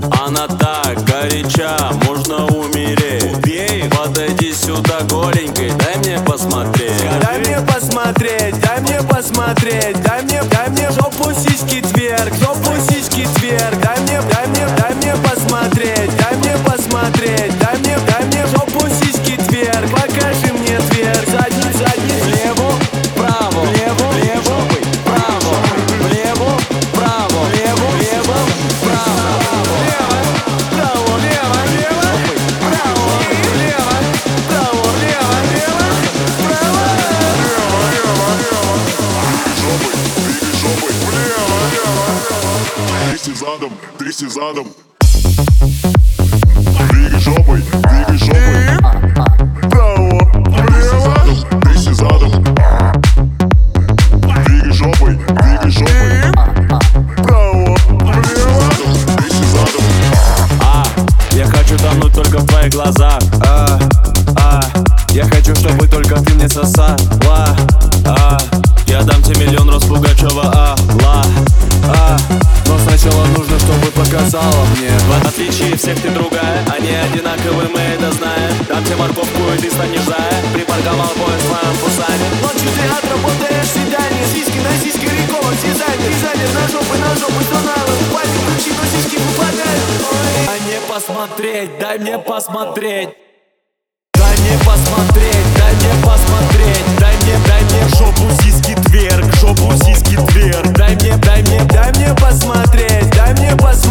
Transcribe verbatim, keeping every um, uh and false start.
Она так горяча, можно умереть. Убей, подойди сюда голенькой, дай мне посмотреть. Дай мне посмотреть, дай мне посмотреть. Дай мне, дай мне жопу, сиськи, тверк. Жопу, сиськи, тверк. Дай мне, дай мне, дай мне посмотреть. Дай мне посмотреть. Дай мне, дай мне жопу, сиськи, тверк. Покажи мне тверк. Задний, задний, влево, вправо, влево, влево, вправо, влево, вправо, влево, влево, вправо, влево, вправо, лево, лево, вправо, лево, вправо, лево, лево, вправо. Тряси задом, тряси задом. Двигай жопой, двигай жопой. Право, влево. Тряси задом. Двигай жопой, двигай жопой. Право, влево. Тряси задом. А, я хочу тонуть только в твоих глазах. А, а, я хочу, чтобы только ты мне сосала. А, я дам тебе миллион роз Пугачева. А, ла, а, но сначала нужно, чтобы показала мне. В отличие всех ты другая, они одинаковые, мы это знаем. Дам тебе морковку и ты станешь зая. Припарковал поезд в моем Пусане. Ночью ты отработаешь свидание. Сиськи на сиськи, рекова, дизайнер. Дизайнер на жопы, на жопы, тоналы. Пальцы ключи, но сиськи выпадают. Дай мне посмотреть, дай мне посмотреть. Дай мне посмотреть, дай мне посмотреть. Дай мне, дай мне жопу, сиськи, тверк. Жопу, сиськи, тверк. Дай мне, дай мне, дай мне посмотреть. Дай мне посмотреть.